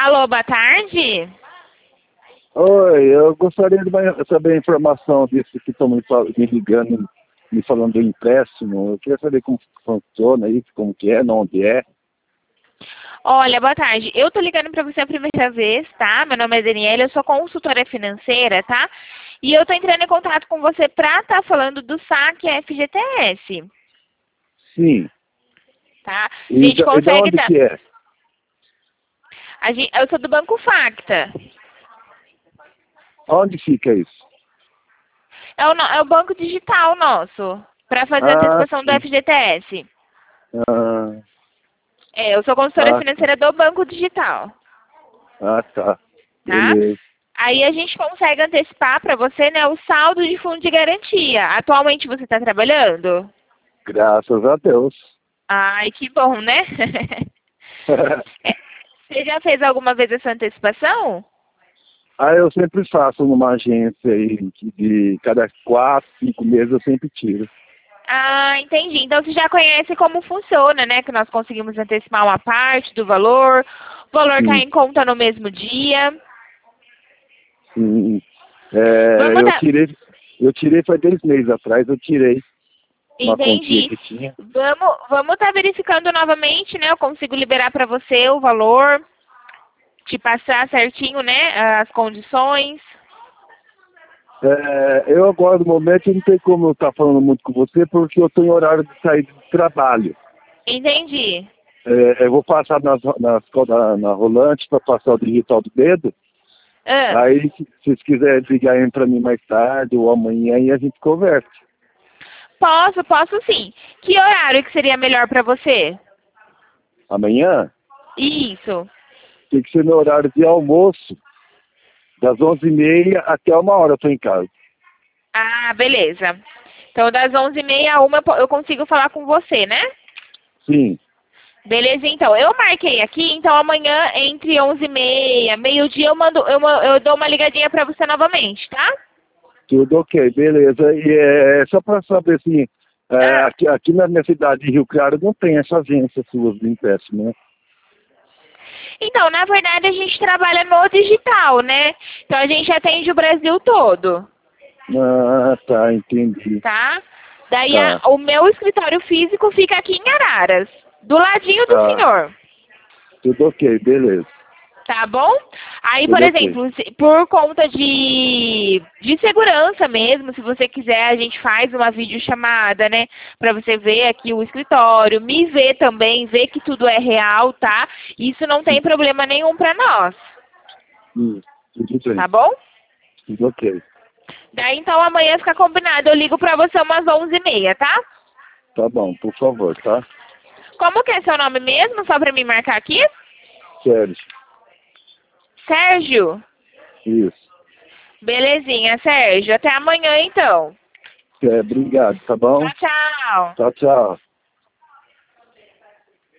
Alô, boa tarde. Oi, eu gostaria de saber a informação desses que estão me ligando, me falando do empréstimo. Eu queria saber como funciona isso, como que é, onde é. Olha, boa tarde. Eu tô ligando para você a primeira vez, tá? Meu nome é Daniela, eu sou consultora financeira, tá? E eu tô entrando em contato com você pra estar falando do saque FGTS, Sim. tá? A E gente de consegue onde dar... que é? Eu sou do Banco Facta. Onde fica isso? É o banco digital nosso, para fazer a Ah, antecipação do sim. FGTS. Ah, Eu sou consultora tá. financeira do Banco Digital, Ah, tá. tá? Beleza. Aí a gente consegue antecipar para você, né, o saldo de fundo de garantia. Atualmente você está trabalhando? Graças a Deus. Ai, que bom, né? É, você já fez alguma vez essa antecipação? Ah, eu sempre faço numa agência aí, que de cada 4, 5 meses eu sempre tiro. Ah, entendi. Então você já conhece como funciona, né? Que nós conseguimos antecipar uma parte do valor, o valor cai Sim, em conta no mesmo dia. sim. É, Vamos dar. eu tirei faz 2 meses atrás, eu tirei uma quantia Entendi. que tinha. Vamos estar verificando novamente, né? Eu consigo liberar para você o valor, te passar certinho, né? As condições. Eu agora, no momento, não tem como eu estar falando muito com você, porque eu estou em horário de saída de trabalho. Entendi. Eu vou passar na rolante para passar o digital do dedo. Ah, Aí, se vocês quiserem ligar para mim mais tarde ou amanhã, aí a gente conversa. posso sim. Que horário que seria melhor para você? Amanhã Isso. tem que ser no horário de almoço, das 11h30 até 1h eu estou em casa. Ah, beleza. Então, das 11h30 a 1 eu consigo falar com você, né? Sim, Beleza, então. Eu marquei aqui, então amanhã, entre 11h30, meio-dia, eu dou uma ligadinha pra você novamente, tá? tudo ok, beleza. E só para saber assim, Ah, aqui na minha cidade de Rio Claro não tem essa agência sua de empréstimo, né? então, na verdade, a gente trabalha no digital, né? Então, a gente atende o Brasil todo, Ah, tá, entendi. tá? Daí, Tá, o meu escritório físico fica aqui em Araras, do ladinho do tá. senhor. Tudo ok, beleza. Tá bom? Aí, por Tudo ok. exemplo, por conta de segurança mesmo, se você quiser, a gente faz uma videochamada, né? Pra você ver aqui o escritório, me ver também, ver que tudo é real, tá? Isso não tem problema nenhum pra nós, Tudo bem. tá bom? Tudo ok. Daí, então, amanhã fica combinado. Eu ligo pra você umas 11h30, tá? Tá bom, por favor, tá? Como que é seu nome mesmo, só pra me marcar aqui? Sérgio. Sérgio. Isso. Belezinha, Sérgio. Até amanhã, então. Obrigado, tá bom? Tchau, tchau. Tchau, tchau.